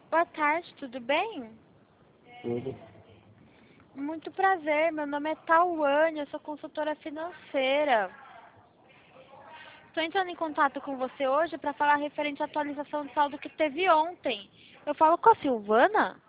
Boa tarde, tudo bem? Tudo. Muito prazer, meu nome é Tauane, eu sou consultora financeira. Estou entrando em contato com você hoje para falar referente à atualização do saldo que teve ontem. Eu falo com a Silvana?